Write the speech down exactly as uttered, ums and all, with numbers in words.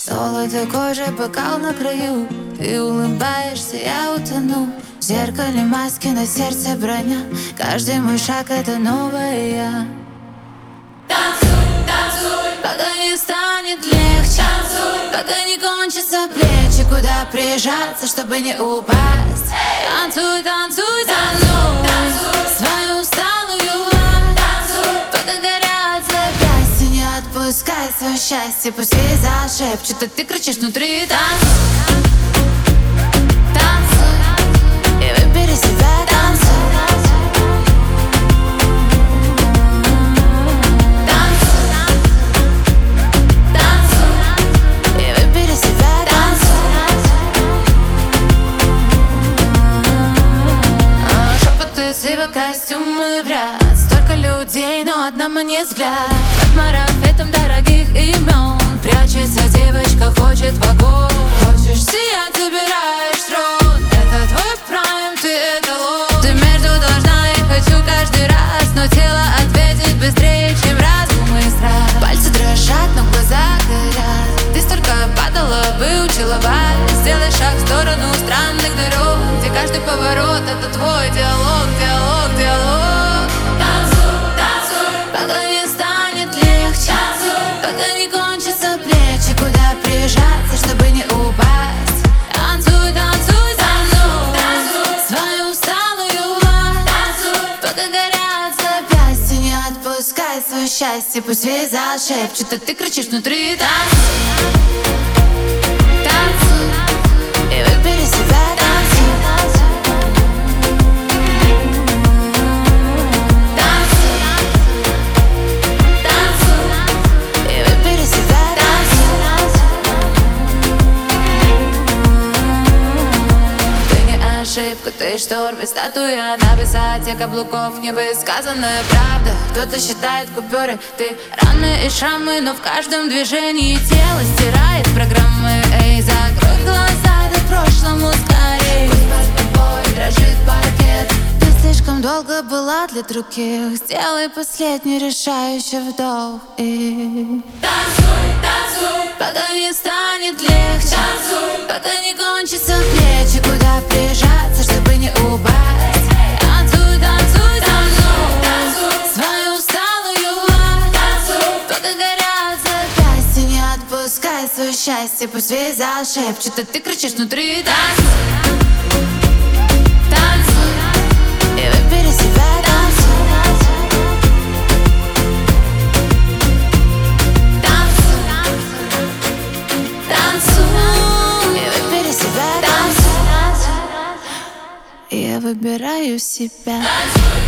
Золото кожи, бокал на краю. Ты улыбаешься, я утону. В зеркале маски, на сердце броня. Каждый мой шаг — это новая я. Танцуй, танцуй, пока не станет легче. танцуй, пока не кончатся плечи. Куда прижаться, чтобы не упасть. Танцуй, танцуй, танцуй, танцуй, свою усталую власть. танцуй, пока горят запястья. Не отпускай свое счастье. Пусть весь зал шепчет, а ты кричишь внутри. Танцуй, танцуй, и выбери себя. Танцуй, костюмы в ряд. Столько людей, но одному не взгляд. Под марафетом дорогих имен прячется девочка, хочет в огонь. Хочешь сиять, забираешь трон. Это твой прайм, ты эталон. Ты между должна и хочу каждый раз. Но тело ответит быстрее, чем разум и страх. Пальцы дрожат, но глаза горят. Ты столько падала, выучила вальс. Сделай шаг в сторону странных дорог, где каждый поворот — это твой диалог, диалог, диалог. танцуй, танцуй, Пока не станет легче, танцуй, пока не кончатся плечи. Куда прижаться, чтобы не упасть. Танцуй, танцуй, танцуй, танцуй, свою усталую власть. танцуй, пока горят запястья. Не отпускай свое счастье. Пусть весь зал шепчет, а ты кричишь внутри. Танцуй, танцуй, и выбери себя. Танцуй, танцуй, танцуй, и выбери себя. Ты не ошибка, ты шторм и статуя на высоте каблуков. Невысказанная правда. Кто-то считает купюры, ты раны и шрамы, но в каждом движении тело стирает программы. Эй, закрой глаза, да прошлому скорей. Пусть под тобой дрожит паркет. Ты слишком долго была для других. Сделай последний решающий вдох и танцуй, танцуй, пока не станет легче, танцуй, пока не кончатся плечи. Куда прижаться, чтобы не упасть. Танцуй, танцуй, танцуй, танцуй, свою усталую власть. танцуй, пока горят запястья. Не отпускай свое счастье. Пусть весь зал шепчет, а ты кричишь внутри. Танцуй, танцуй, и выбери себя. Танцуй, танцуй, танцуй, и выбери себя. Танцуй, я выбираю себя. танцуй.